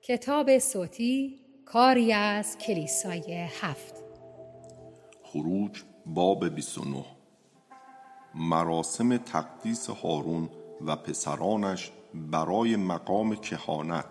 کتاب صوتی کاری از کلیسای 7. خروج باب 29. مراسم تقدیس هارون و پسرانش برای مقام کهانت.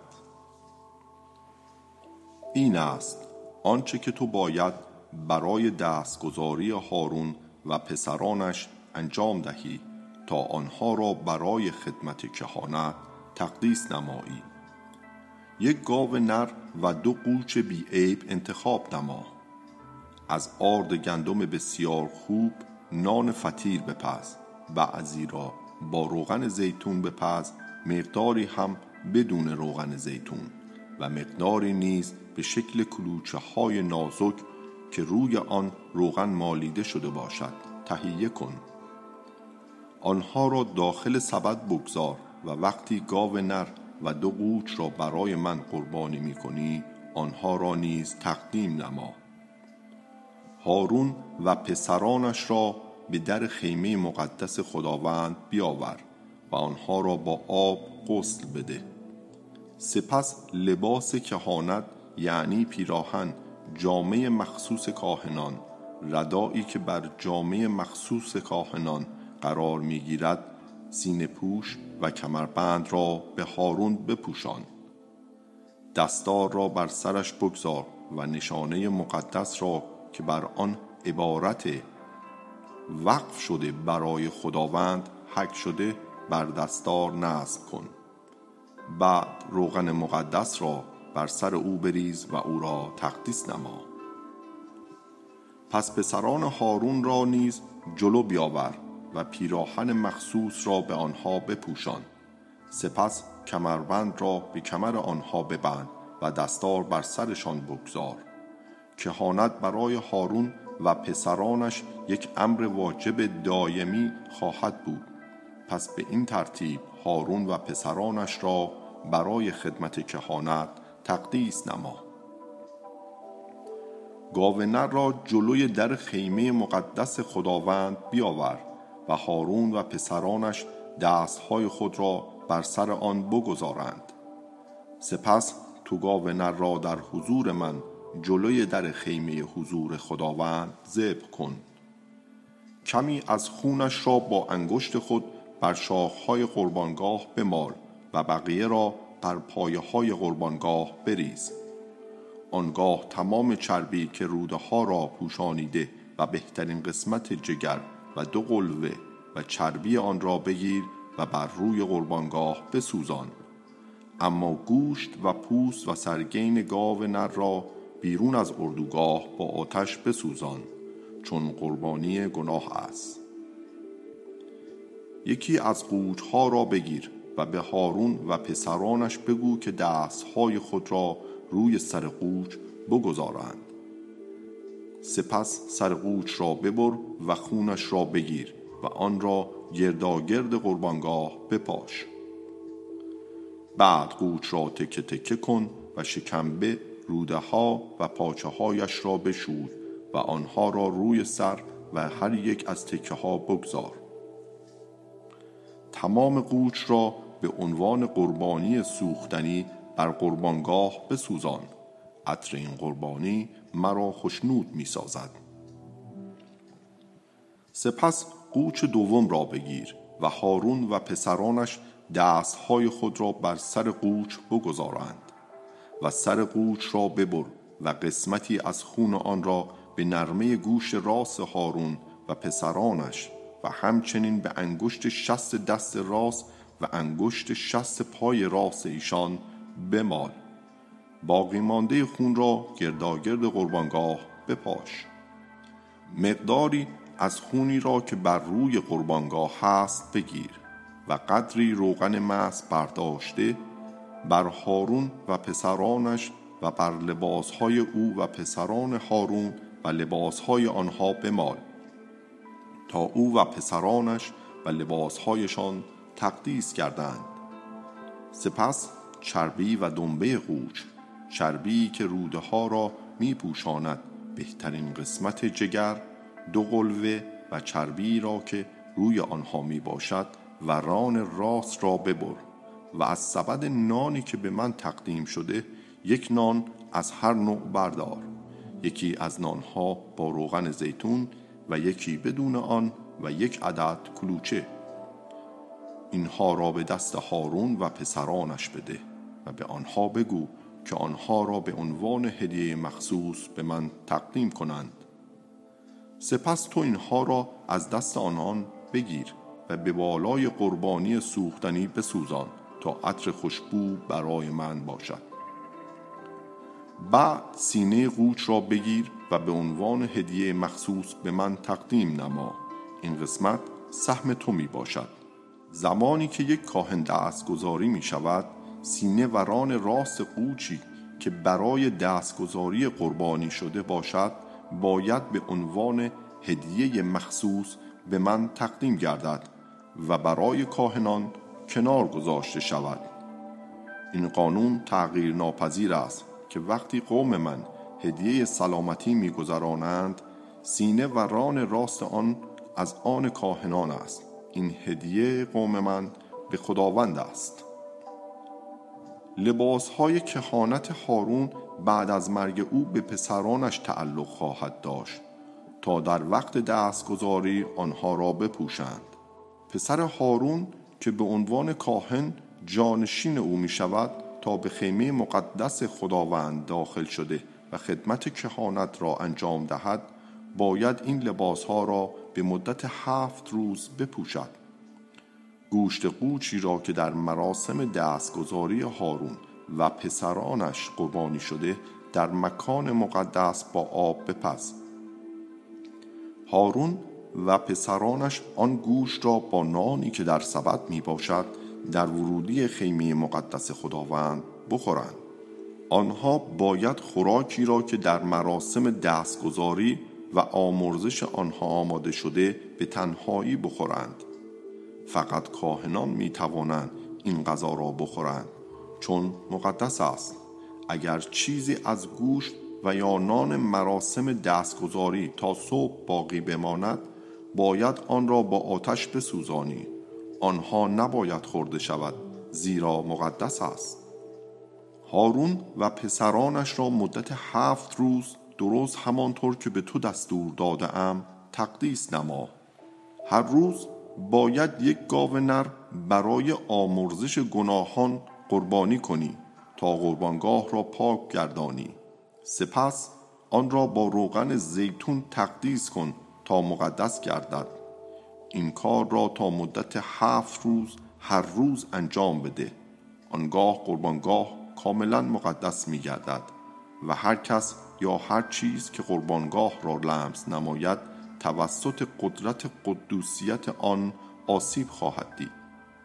این است آنچه که تو باید برای دستگذاری هارون و پسرانش انجام دهی تا آنها را برای خدمت کهانت تقدیس نمایی. یک گاو نر و 2 قوچ بی عیب انتخاب نما. از آرد گندم بسیار خوب نان فطیر بپز، بعضی را با روغن زیتون بپز، مقداری هم بدون روغن زیتون و مقداری نیز به شکل کلوچه های نازک که روی آن روغن مالیده شده باشد تهیه کن. آنها را داخل سبد بگذار و وقتی گاو نر و 2 قوچ را برای من قربانی می کنی آنها را نیز تقدیم نما. هارون و پسرانش را به در خیمه مقدس خداوند بیاور و آنها را با آب غسل بده. سپس لباس کهانت یعنی پیراهن، جامه مخصوص کاهنان، ردایی که بر جامه مخصوص کاهنان قرار می گیرد، سینه پوش و کمربند را به هارون بپوشان. دستار را بر سرش بگذار و نشانه مقدس را که بر آن عبارت وقف شده برای خداوند حک شده بر دستار نصب کن. بعد روغن مقدس را بر سر او بریز و او را تقدیس نما. پس پسران هارون را نیز جلو بیاور و پیراهن مخصوص را به آنها بپوشان. سپس کمربند را به کمر آنها ببند و دستار بر سرشان بگذار. کهانت برای هارون و پسرانش یک امر واجب دائمی خواهد بود. پس به این ترتیب هارون و پسرانش را برای خدمت کهانت تقدیس نما. گاو نر را جلوی در خیمه مقدس خداوند بیاور و هارون و پسرانش دستهای خود را بر سر آن بگذارند. سپس تو گاو نر را در حضور من جلوی در خیمه حضور خداوند ذبح کن. کمی از خونش را با انگشت خود بر شاخهای قربانگاه بمال و بقیه را بر پایه های قربانگاه بریز. آنگاه تمام چربی که روده ها را پوشانیده و بهترین قسمت جگر و 2 قلوه و چربی آن را بگیر و بر روی قربانگاه بسوزان. اما گوشت و پوست و سرگین گاو نر را بیرون از اردوگاه با آتش بسوزان، چون قربانی گناه است. یکی از قوچها را بگیر و به هارون و پسرانش بگو که دستهای خود را روی سر قوچ بگذارند. سپس سر قوچ را ببر و خونش را بگیر و آن را گرداگرد قربانگاه بپاش. بعد قوچ را تکه تکه کن و شکمبه، روده ها و پاچه هایش را بشوی و آنها را روی سر و هر یک از تکه ها بگذار. تمام قوچ را به عنوان قربانی سوختنی بر قربانگاه بسوزان. عطر این قربانی مرا خوشنود می سازد. سپس قوچ دوم را بگیر و هارون و پسرانش دستهای خود را بر سر قوچ بگذارند و سر قوچ را ببر و قسمتی از خون آن را به نرمه گوش راست هارون و پسرانش و همچنین به انگشت شست دست راست و انگشت شست پای راست ایشان بمال. باقی مانده خون را گرداگرد قربانگاه بپاش. مقداری از خونی را که بر روی قربانگاه هست بگیر و قدری روغن مس برداشته بر هارون و پسرانش و بر لباسهای او و پسران هارون و لباسهای آنها بمال تا او و پسرانش و لباسهایشان تقدیس گردند. سپس چربی و دنبه قوچ، چربی که روده ها را می پوشاند، بهترین قسمت جگر، 2 قلوه و چربی را که روی آنها می باشد و ران راست را ببر و از سبد نانی که به من تقدیم شده یک نان از هر نوع بردار، یکی از نانها با روغن زیتون و یکی بدون آن و یک عدد کلوچه. اینها را به دست هارون و پسرانش بده و به آنها بگو که آنها را به عنوان هدیه مخصوص به من تقدیم کنند. سپس تو اینها را از دست آنان بگیر و به بالای قربانی سوختنی بسوزان تا عطر خوشبو برای من باشد. بعد سینه قوچ را بگیر و به عنوان هدیه مخصوص به من تقدیم نما. این قسمت سهم تو می باشد. زمانی که یک کاهن دستگذاری می شود، سینه و ران راست قوچی که برای دستگذاری قربانی شده باشد باید به عنوان هدیه مخصوص به من تقدیم گردد و برای کاهنان کنار گذاشته شود. این قانون تغییر ناپذیر است که وقتی قوم من هدیه سلامتی می‌گذرانند، سینه و ران راست آن از آن کاهنان است. این هدیه قوم من به خداوند است. لباسهای کهانت هارون بعد از مرگ او به پسرانش تعلق خواهد داشت تا در وقت دستگذاری آنها را بپوشند. پسر هارون که به عنوان کاهن جانشین او می شود تا به خیمه مقدس خداوند داخل شده و خدمت کهانت را انجام دهد، باید این لباسها را به مدت 7 روز بپوشد. گوشت قوچی را که در مراسم دستگذاری هارون و پسرانش قربانی شده در مکان مقدس با آب بپز. هارون و پسرانش آن گوشت را با نانی که در سبد می باشد در ورودی خیمه مقدس خداوند بخورند. آنها باید خوراکی را که در مراسم دستگذاری و آمرزش آنها آماده شده به تنهایی بخورند. فقط کاهنان می توانند این غذا را بخورند چون مقدس است. اگر چیزی از گوشت و یا نان مراسم دستگذاری تا صبح باقی بماند، باید آن را با آتش بسوزانی. آنها نباید خورده شود زیرا مقدس است. هارون و پسرانش را مدت 7 روز درست همانطور که به تو دستور داده ام تقدیس نما. هر روز باید یک گاو نر برای آمرزش گناهان قربانی کنی تا قربانگاه را پاک گردانی. سپس آن را با روغن زیتون تقدیس کن تا مقدس گردد. این کار را تا مدت 7 روز هر روز انجام بده. آنگاه قربانگاه کاملا مقدس می گردد و هر کس یا هر چیز که قربانگاه را لمس نماید توسط قدرت قدوسیت آن آسیب خواهد دید.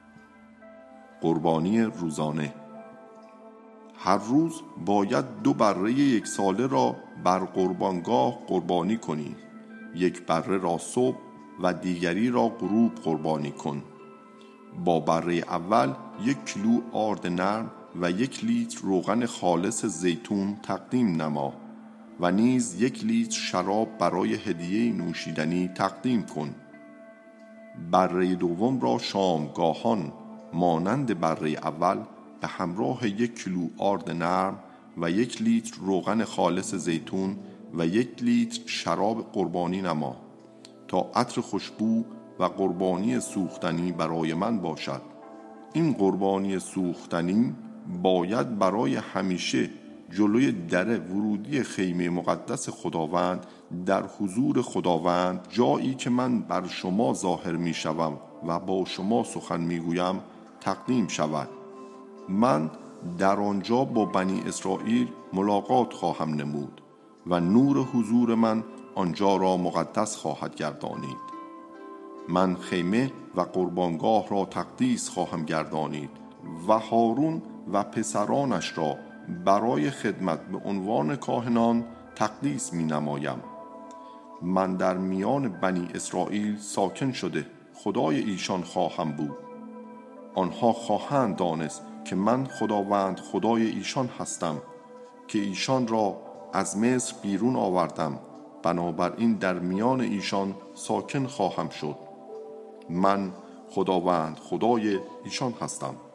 قربانی روزانه. هر روز باید 2 بره 1 ساله را بر قربانگاه قربانی کنی. 1 بره را صبح و دیگری را غروب قربانی کن. با بره اول 1 کیلو آرد نرم و 1 لیتر روغن خالص زیتون تقدیم نما و نیز 1 لیتر شراب برای هدیه نوشیدنی تقدیم کن. بره دوم را شامگاهان مانند بره اول به همراه 1 کیلو آرد نرم و 1 لیتر روغن خالص زیتون و 1 لیتر شراب قربانی نما تا عطر خوشبو و قربانی سوختنی برای من باشد. این قربانی سوختنی باید برای همیشه جلوی در ورودی خیمه مقدس خداوند در حضور خداوند، جایی که من بر شما ظاهر می شوم و با شما سخن می گویم، تقدیم شود. من در آنجا با بنی اسرائیل ملاقات خواهم نمود و نور حضور من آنجا را مقدس خواهد گردانید. من خیمه و قربانگاه را تقدیس خواهم گردانید و هارون و پسرانش را برای خدمت به عنوان کاهنان تقدیس می نمایم. من در میان بنی اسرائیل ساکن شده خدای ایشان خواهم بود. آنها خواهند دانست که من خداوند خدای ایشان هستم که ایشان را از مصر بیرون آوردم. بنابراین در میان ایشان ساکن خواهم شد. من خداوند خدای ایشان هستم.